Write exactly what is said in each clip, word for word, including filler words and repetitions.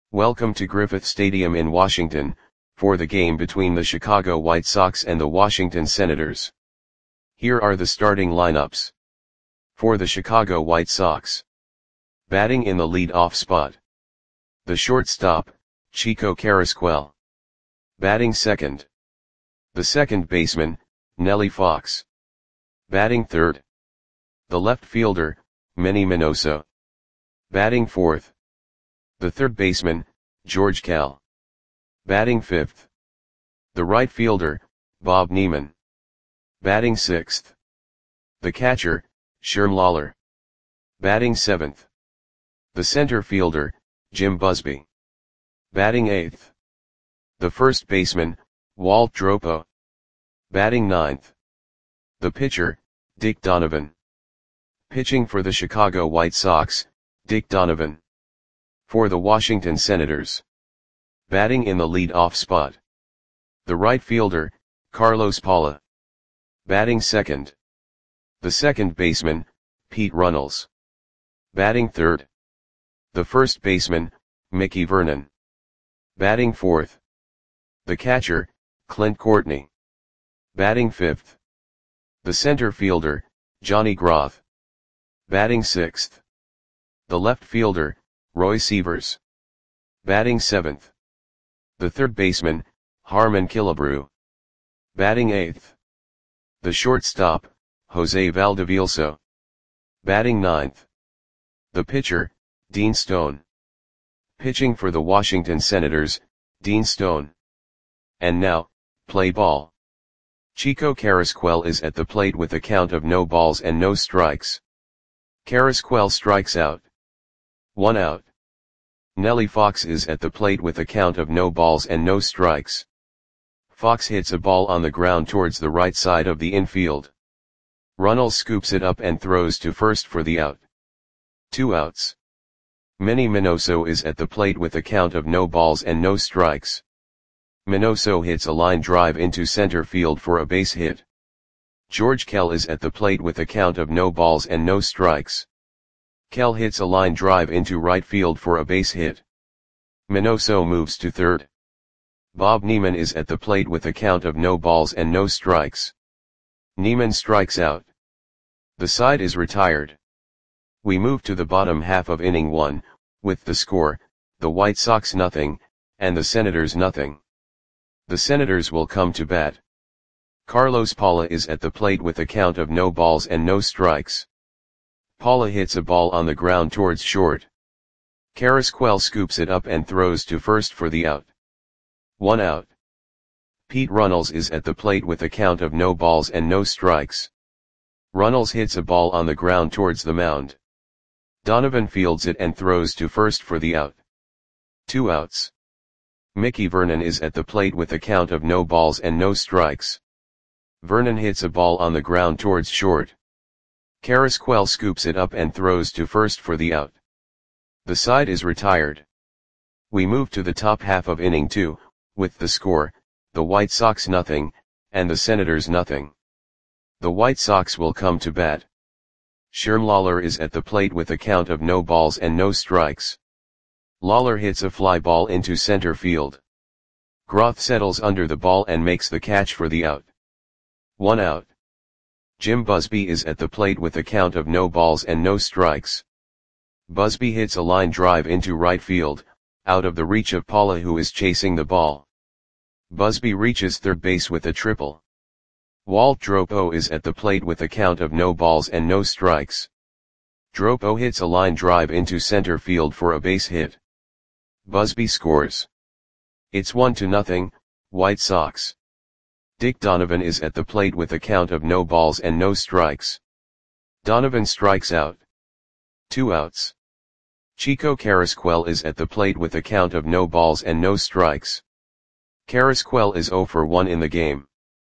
Welcome to Griffith Stadium in Washington, for the game between the Chicago White Sox and the Washington Senators. Here are the starting lineups. For the Chicago White Sox. Batting in the lead-off spot. The shortstop, Chico Carrasquel. Batting second. The second baseman, Nellie Fox. Batting third. The left fielder, Manny Minoso. Batting fourth. The third baseman, George Kell. Batting fifth. The right fielder, Bob Neiman. Batting sixth. The catcher, Sherm Lawler. Batting seventh. The center fielder, Jim Busby. Batting eighth. The first baseman, Walt Dropo. Batting ninth. The pitcher, Dick Donovan. Pitching for the Chicago White Sox, Dick Donovan. For the Washington Senators. Batting in the lead-off spot. The right fielder, Carlos Paula. Batting second. The second baseman, Pete Runnels. Batting third. The first baseman, Mickey Vernon. Batting fourth. The catcher, Clint Courtney. Batting fifth. The center fielder, Johnny Groth. Batting sixth. The left fielder, Roy Sievers. Batting seventh. The third baseman, Harmon Killebrew. Batting eighth. The shortstop, Jose Valdevilso. Batting ninth. The pitcher, Dean Stone. Pitching for the Washington Senators, Dean Stone. And now, play ball. Chico Carrasquel is at the plate with a count of no balls and no strikes. Carrasquel strikes out. One out. Nellie Fox is at the plate with a count of no balls and no strikes. Fox hits a ball on the ground towards the right side of the infield. Runnels scoops it up and throws to first for the out. Two outs. Manny Minoso is at the plate with a count of no balls and no strikes. Minoso hits a line drive into center field for a base hit. George Kell is at the plate with a count of no balls and no strikes. Kell hits a line drive into right field for a base hit. Minoso moves to third. Bob Neiman is at the plate with a count of no balls and no strikes. Neiman strikes out. The side is retired. We move to the bottom half of inning one, with the score, the White Sox nothing, and the Senators nothing. The Senators will come to bat. Carlos Paula is at the plate with a count of no balls and no strikes. Paula hits a ball on the ground towards short. Carrasquel scoops it up and throws to first for the out. One out. Pete Runnels is at the plate with a count of no balls and no strikes. Runnels hits a ball on the ground towards the mound. Donovan fields it and throws to first for the out. Two outs. Mickey Vernon is at the plate with a count of no balls and no strikes. Vernon hits a ball on the ground towards short. Carrasquel scoops it up and throws to first for the out. The side is retired. We move to the top half of inning two, with the score, the White Sox nothing, and the Senators nothing. The White Sox will come to bat. Sherm Lawler is at the plate with a count of no balls and no strikes. Lawler hits a fly ball into center field. Groth settles under the ball and makes the catch for the out. One out. Jim Busby is at the plate with a count of no balls and no strikes. Busby hits a line drive into right field, out of the reach of Paula who is chasing the ball. Busby reaches third base with a triple. Walt Dropo is at the plate with a count of no balls and no strikes. Dropo hits a line drive into center field for a base hit. Busby scores. It's one to nothing, White Sox. Dick Donovan is at the plate with a count of no balls and no strikes. Donovan strikes out. Two outs. Chico Carrasquel is at the plate with a count of no balls and no strikes. Carrasquel is zero for one in the game.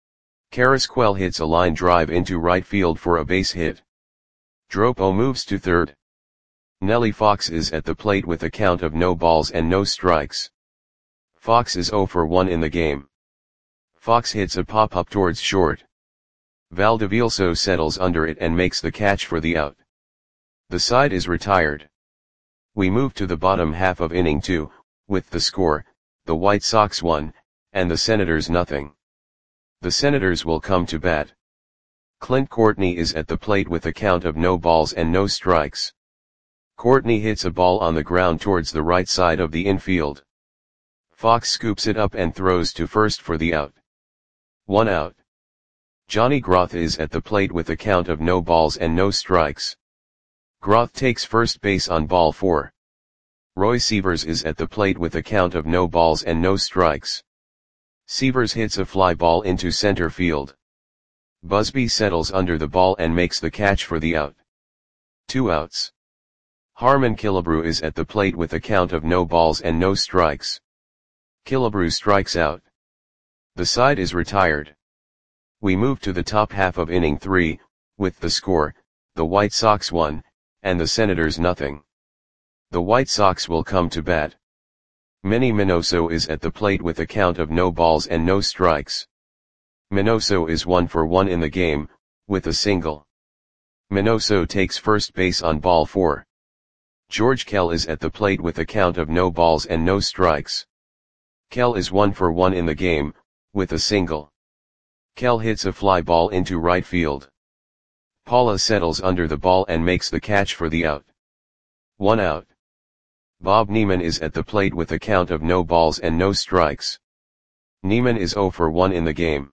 Carrasquel hits a line drive into right field for a base hit. Dropo moves to third. Nellie Fox is at the plate with a count of no balls and no strikes. Fox is zero for one in the game. Fox hits a pop-up towards short. Valdevilso settles under it and makes the catch for the out. The side is retired. We move to the bottom half of inning two, with the score, the White Sox one, and the Senators nothing. The Senators will come to bat. Clint Courtney is at the plate with a count of no balls and no strikes. Courtney hits a ball on the ground towards the right side of the infield. Fox scoops it up and throws to first for the out. One out. Johnny Groth is at the plate with a count of no balls and no strikes. Groth takes first base on ball four. Roy Sievers is at the plate with a count of no balls and no strikes. Sievers hits a fly ball into center field. Busby settles under the ball and makes the catch for the out. Two outs. Harmon Killebrew is at the plate with a count of no balls and no strikes. Killebrew strikes out. The side is retired. We move to the top half of inning three, with the score, the White Sox one, and the Senators nothing. The White Sox will come to bat. Manny Minoso is at the plate with a count of no balls and no strikes. Minoso is one for one in the game, with a single. Minoso takes first base on ball four. George Kell is at the plate with a count of no balls and no strikes. Kell is one for one in the game, with a single. Kell hits a fly ball into right field. Paula settles under the ball and makes the catch for the out. One out. Bob Neiman is at the plate with a count of no balls and no strikes. Neiman is zero for one in the game.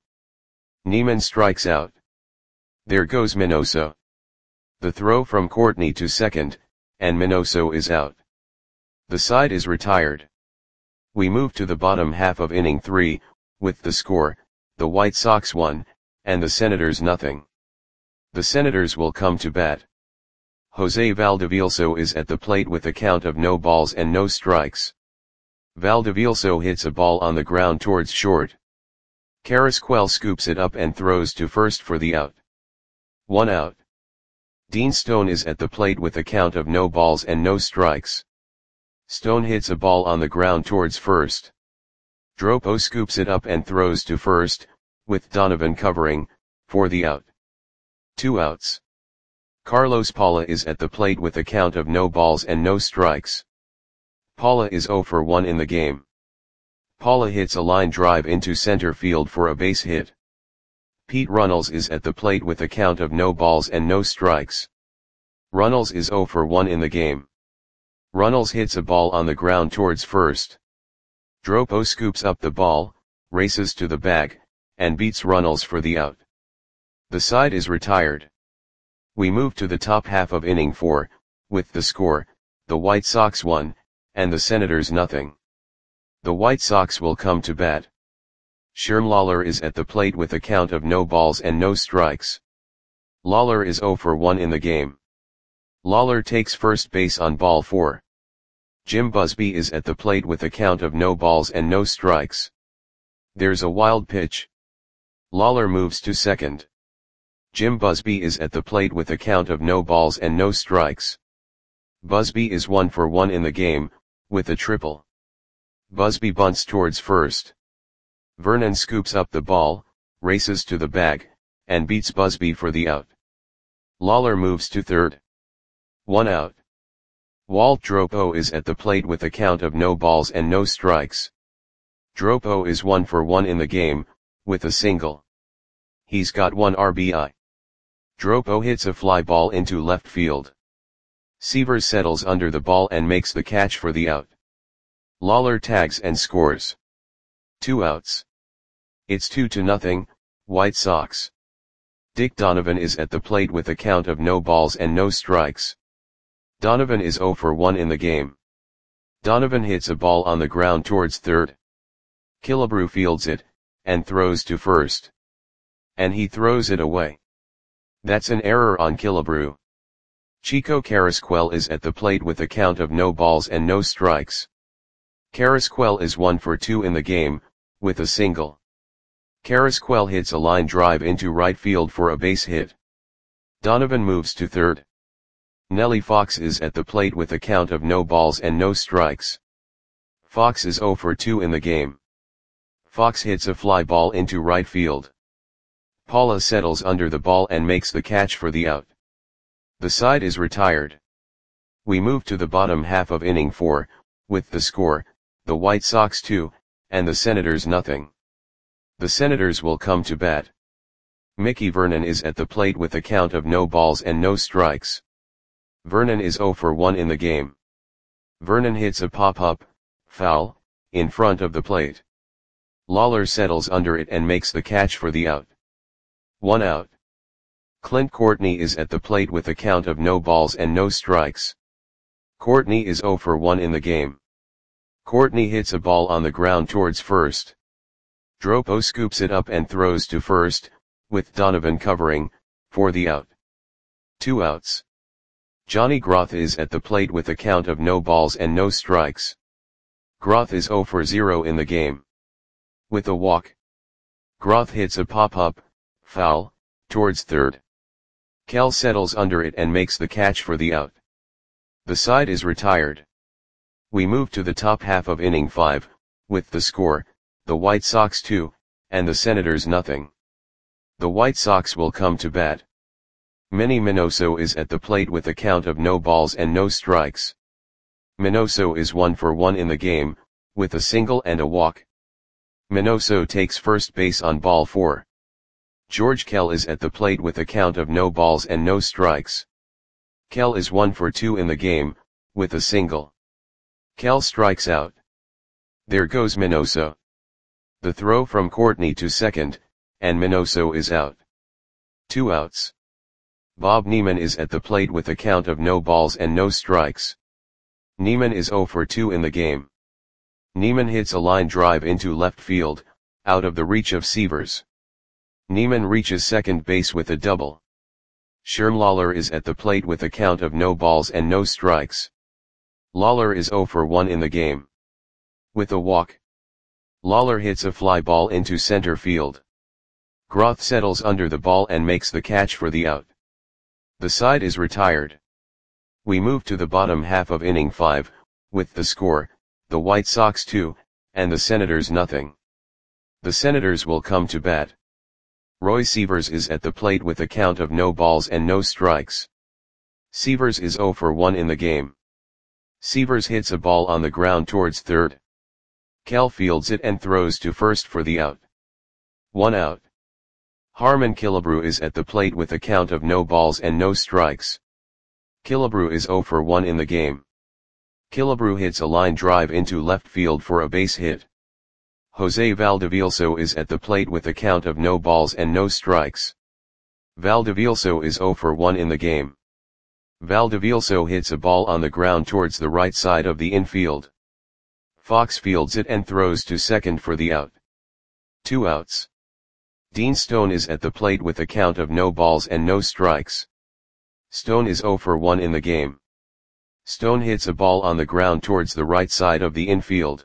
Neiman strikes out. There goes Minoso. The throw from Courtney to second, and Minoso is out. The side is retired. We move to the bottom half of inning three, with the score, the White Sox one, and the Senators nothing. The Senators will come to bat. Jose Valdevilso is at the plate with a count of no balls and no strikes. Valdevilso hits a ball on the ground towards short. Carrasquel scoops it up and throws to first for the out. One out. Dean Stone is at the plate with a count of no balls and no strikes. Stone hits a ball on the ground towards first. Dropo scoops it up and throws to first, with Donovan covering, for the out. Two outs. Carlos Paula is at the plate with a count of no balls and no strikes. Paula is zero for one in the game. Paula hits a line drive into center field for a base hit. Pete Runnels is at the plate with a count of no balls and no strikes. Runnels is zero for one in the game. Runnels hits a ball on the ground towards first. Dropo scoops up the ball, races to the bag, and beats Runnels for the out. The side is retired. We move to the top half of inning four, with the score, the White Sox one, and the Senators nothing. The White Sox will come to bat. Sherm Lawler is at the plate with a count of no balls and no strikes. Lawler is zero for one in the game. Lawler takes first base on ball four. Jim Busby is at the plate with a count of no balls and no strikes. There's a wild pitch. Lawler moves to second. Jim Busby is at the plate with a count of no balls and no strikes. Busby is one for one in the game, with a triple. Busby bunts towards first. Vernon scoops up the ball, races to the bag, and beats Busby for the out. Lawler moves to third. One out. Walt Dropo is at the plate with a count of no balls and no strikes. Dropo is one for one in the game, with a single. He's got one R B I. Dropo hits a fly ball into left field. Sievers settles under the ball and makes the catch for the out. Lawler tags and scores. Two outs. It's two to nothing, White Sox. Dick Donovan is at the plate with a count of no balls and no strikes. Donovan is zero for one in the game. Donovan hits a ball on the ground towards third. Killebrew fields it, and throws to first. And he throws it away. That's an error on Killebrew. Chico Carrasquel is at the plate with a count of no balls and no strikes. Carrasquel is one for two in the game, with a single. Carrasquel hits a line drive into right field for a base hit. Donovan moves to third. Nellie Fox is at the plate with a count of no balls and no strikes. Fox is zero for two in the game. Fox hits a fly ball into right field. Paula settles under the ball and makes the catch for the out. The side is retired. We move to the bottom half of inning four, with the score, the White Sox two, and the Senators nothing. The Senators will come to bat. Mickey Vernon is at the plate with a count of no balls and no strikes. Vernon is oh for one in the game. Vernon hits a pop-up, foul, in front of the plate. Lawler settles under it and makes the catch for the out. One out. Clint Courtney is at the plate with a count of no balls and no strikes. Courtney is oh for one in the game. Courtney hits a ball on the ground towards first. Dropo scoops it up and throws to first, with Donovan covering, for the out. Two outs. Johnny Groth is at the plate with a count of no balls and no strikes. Groth is oh for zero in the game. With a walk. Groth hits a pop-up, foul, towards third. Kell settles under it and makes the catch for the out. The side is retired. We move to the top half of inning five, with the score, the White Sox two, and the Senators nothing. The White Sox will come to bat. Manny Minoso is at the plate with a count of no balls and no strikes. Minoso is one for one in the game, with a single and a walk. Minoso takes first base on ball four. George Kell is at the plate with a count of no balls and no strikes. Kell is one for two in the game, with a single. Kell strikes out. There goes Minoso. The throw from Courtney to second, and Minoso is out. Two outs. Bob Neiman is at the plate with a count of no balls and no strikes. Neiman is oh for two in the game. Neiman hits a line drive into left field, out of the reach of Sievers. Neiman reaches second base with a double. Sherm Lawler is at the plate with a count of no balls and no strikes. Lawler is oh for one in the game. With a walk. Lawler hits a fly ball into center field. Groth settles under the ball and makes the catch for the out. The side is retired. We move to the bottom half of inning five, with the score, the White Sox two, and the Senators nothing. The Senators will come to bat. Roy Sievers is at the plate with a count of no balls and no strikes. Sievers is oh for one in the game. Sievers hits a ball on the ground towards third. Kell fields it and throws to first for the out. One out. Harmon Killebrew is at the plate with a count of no balls and no strikes. Killebrew is oh for one in the game. Killebrew hits a line drive into left field for a base hit. Jose Valdevilso is at the plate with a count of no balls and no strikes. Valdevilso is oh for one in the game. Valdevilso hits a ball on the ground towards the right side of the infield. Fox fields it and throws to second for the out. Two outs. Dean Stone is at the plate with a count of no balls and no strikes. Stone is oh for one in the game. Stone hits a ball on the ground towards the right side of the infield.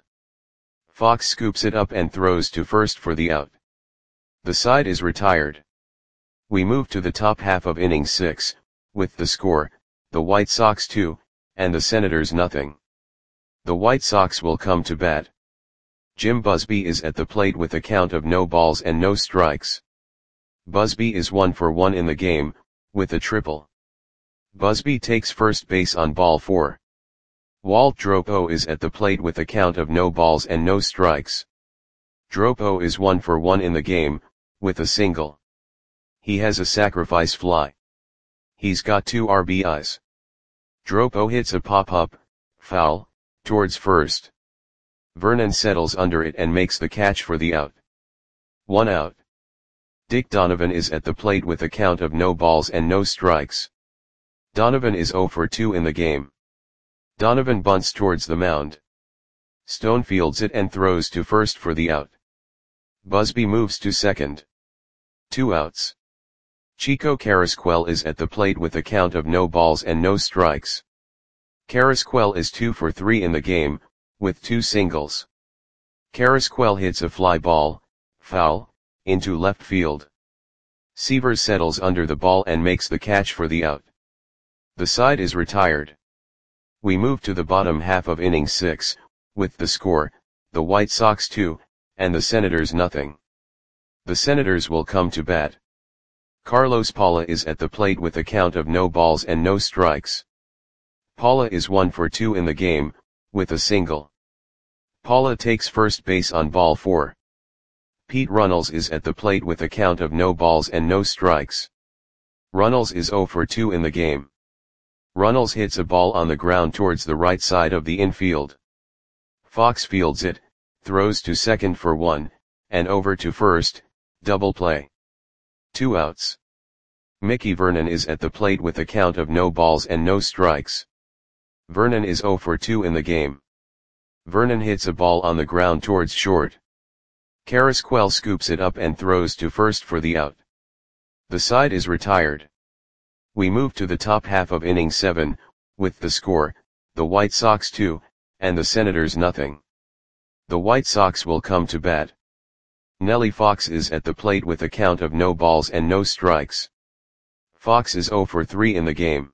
Fox scoops it up and throws to first for the out. The side is retired. We move to the top half of inning six, with the score, the White Sox two, and the Senators nothing. The White Sox will come to bat. Jim Busby is at the plate with a count of no balls and no strikes. Busby is one for one in the game, with a triple. Busby takes first base on ball four. Walt Dropo is at the plate with a count of no balls and no strikes. Dropo is one for one in the game, with a single. He has a sacrifice fly. He's got two R B Is. Dropo hits a pop-up, foul, towards first. Vernon settles under it and makes the catch for the out. One out. Dick Donovan is at the plate with a count of no balls and no strikes. Donovan is oh for two in the game. Donovan bunts towards the mound. Stone fields it and throws to first for the out. Busby moves to second. Two outs. Chico Carrasquel is at the plate with a count of no balls and no strikes. Carrasquel is two for three in the game, with two singles. Carrasquel hits a fly ball, foul, into left field. Sievers settles under the ball and makes the catch for the out. The side is retired. We move to the bottom half of inning six, with the score, the White Sox two, and the Senators nothing. The Senators will come to bat. Carlos Paula is at the plate with a count of no balls and no strikes. Paula is one for two in the game, with a single. Paula takes first base on ball four. Pete Runnels is at the plate with a count of no balls and no strikes. Runnels is zero for two in the game. Runnels hits a ball on the ground towards the right side of the infield. Fox fields it, throws to second for one, and over to first, double play. Two outs. Mickey Vernon is at the plate with a count of no balls and no strikes. Vernon is zero for two in the game. Vernon hits a ball on the ground towards short. Carrasquel scoops it up and throws to first for the out. The side is retired. We move to the top half of inning seven, with the score, the White Sox two, and the Senators nothing. The White Sox will come to bat. Nellie Fox is at the plate with a count of no balls and no strikes. Fox is zero for three in the game.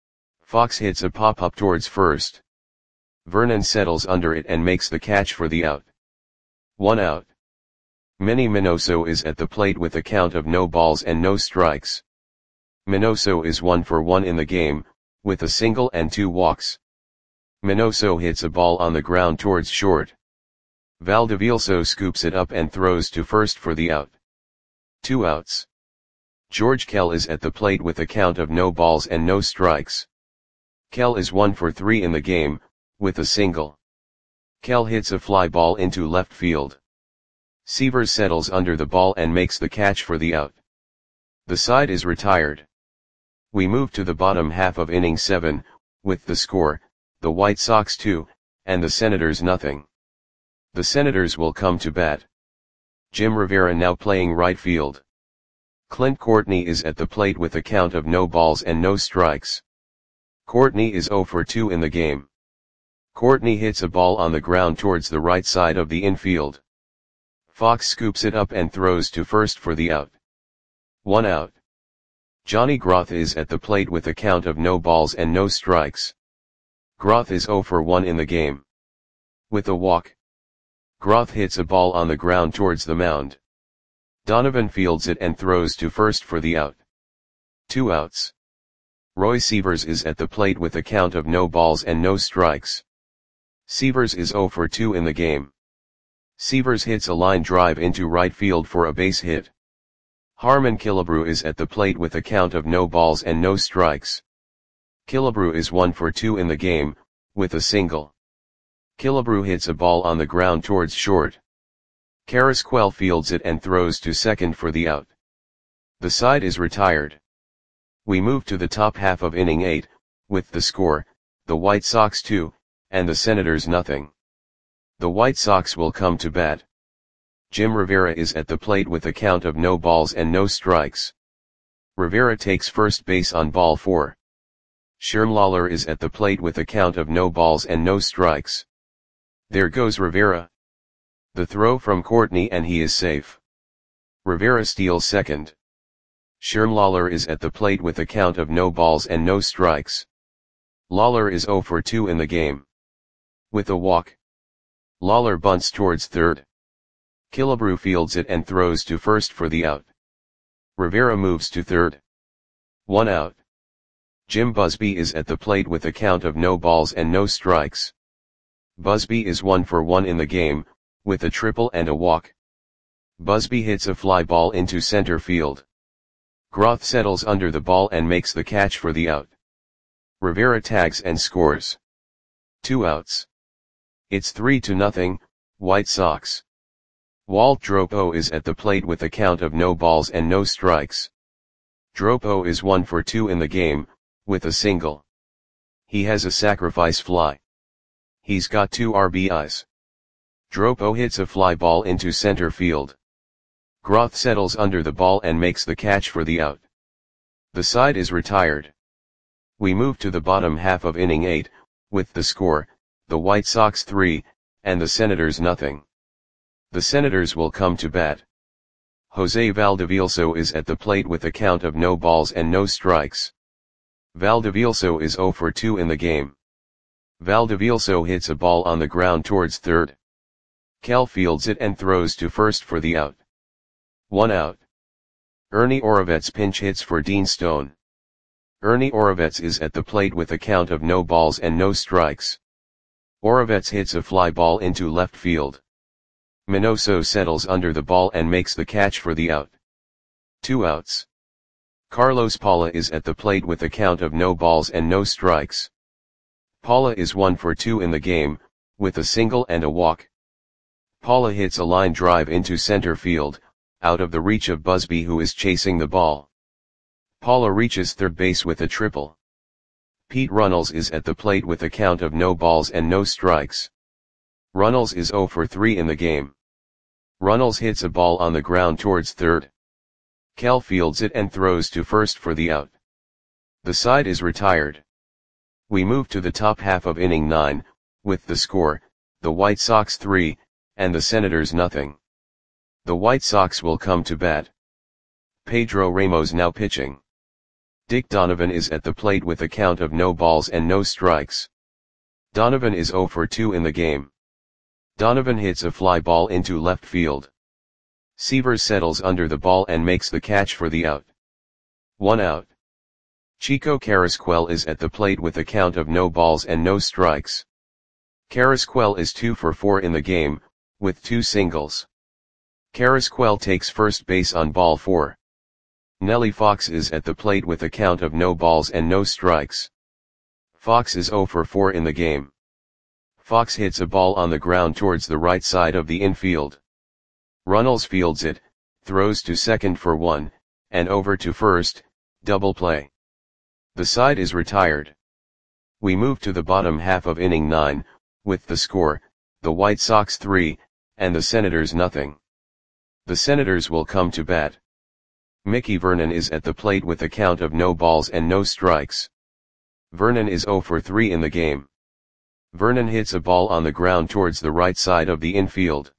Fox hits a pop-up towards first. Vernon settles under it and makes the catch for the out. One out. Manny Minoso is at the plate with a count of no balls and no strikes. Minoso is one for one in the game, with a single and two walks. Minoso hits a ball on the ground towards short. Valdevilso scoops it up and throws to first for the out. Two outs. George Kell is at the plate with a count of no balls and no strikes. Kell is one for three in the game, with a single. Kell hits a fly ball into left field. Seavers settles under the ball and makes the catch for the out. The side is retired. We move to the bottom half of inning seven, with the score, the White Sox two, and the Senators nothing. The Senators will come to bat. Jim Rivera now playing right field. Clint Courtney is at the plate with a count of no balls and no strikes. Courtney is zero for two in the game. Courtney hits a ball on the ground towards the right side of the infield. Fox scoops it up and throws to first for the out. One out. Johnny Groth is at the plate with a count of no balls and no strikes. Groth is zero for one in the game. With a walk. Groth hits a ball on the ground towards the mound. Donovan fields it and throws to first for the out. Two outs. Roy Seavers is at the plate with a count of no balls and no strikes. Seavers is zero for two in the game. Seavers hits a line drive into right field for a base hit. Harmon Killebrew is at the plate with a count of no balls and no strikes. Killebrew is one for two in the game, with a single. Killebrew hits a ball on the ground towards short. Carrasquel fields it and throws to second for the out. The side is retired. We move to the top half of inning eight, with the score, the White Sox two, and the Senators nothing. The White Sox will come to bat. Jim Rivera is at the plate with a count of no balls and no strikes. Rivera takes first base on ball four. Sherm Lawler is at the plate with a count of no balls and no strikes. There goes Rivera. The throw from Courtney and he is safe. Rivera steals second. Sherm Lawler is at the plate with a count of no balls and no strikes. Lawler is zero for two in the game. With a walk. Lawler bunts towards third. Killebrew fields it and throws to first for the out. Rivera moves to third. One out. Jim Busby is at the plate with a count of no balls and no strikes. Busby is one for one in the game, with a triple and a walk. Busby hits a fly ball into center field. Groth settles under the ball and makes the catch for the out. Rivera tags and scores. Two outs. It's three to nothing, White Sox. Walt Dropo is at the plate with a count of no balls and no strikes. Dropo is one for two in the game, with a single. He has a sacrifice fly. He's got two R B Is. Dropo hits a fly ball into center field. Groth settles under the ball and makes the catch for the out. The side is retired. We move to the bottom half of inning eight, with the score, the White Sox three, and the Senators nothing. The Senators will come to bat. Jose Valdevilso is at the plate with a count of no balls and no strikes. Valdevilso is zero for two in the game. Valdevilso hits a ball on the ground towards third. Kell fields it and throws to first for the out. One out. Ernie Orovets pinch hits for Dean Stone. Ernie Orovets is at the plate with a count of no balls and no strikes. Oravets hits a fly ball into left field. Minoso settles under the ball and makes the catch for the out. Two outs. Carlos Paula is at the plate with a count of no balls and no strikes. Paula is one for two in the game, with a single and a walk. Paula hits a line drive into center field, out of the reach of Busby, who is chasing the ball. Paula reaches third base with a triple. Pete Runnels is at the plate with a count of no balls and no strikes. Runnels is zero for three in the game. Runnels hits a ball on the ground towards third. Kel fields it and throws to first for the out. The side is retired. We move to the top half of inning nine, with the score, the White Sox three, and the Senators nothing. The White Sox will come to bat. Pedro Ramos now pitching. Dick Donovan is at the plate with a count of no balls and no strikes. Donovan is zero for two in the game. Donovan hits a fly ball into left field. Severs settles under the ball and makes the catch for the out. One out. Chico Carrasquel is at the plate with a count of no balls and no strikes. Carrasquel is two for four in the game, with two singles. Carrasquel takes first base on ball four. Nelly Fox is at the plate with a count of no balls and no strikes. Fox is zero for four in the game. Fox hits a ball on the ground towards the right side of the infield. Runnels fields it, throws to second for one, and over to first, double play. The side is retired. We move to the bottom half of inning nine, with the score, the White Sox three, and the Senators nothing. The Senators will come to bat. Mickey Vernon is at the plate with a count of no balls and no strikes. Vernon is zero for three in the game. Vernon hits a ball on the ground towards the right side of the infield.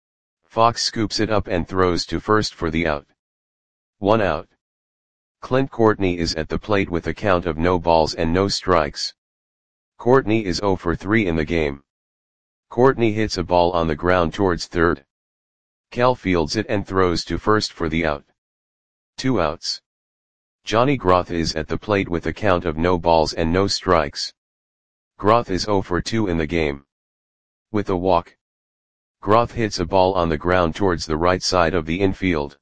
Fox scoops it up and throws to first for the out. One out. Clint Courtney is at the plate with a count of no balls and no strikes. Courtney is zero for three in the game. Courtney hits a ball on the ground towards third. Kel fields it and throws to first for the out. Two outs. Johnny Groth is at the plate with a count of no balls and no strikes. Groth is zero for two in the game. With a walk. Groth hits a ball on the ground towards the right side of the infield.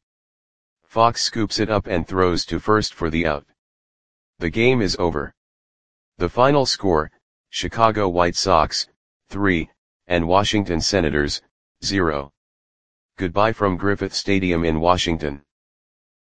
Fox scoops it up and throws to first for the out. The game is over. The final score, Chicago White Sox, three, and Washington Senators, zero. Goodbye from Griffith Stadium in Washington.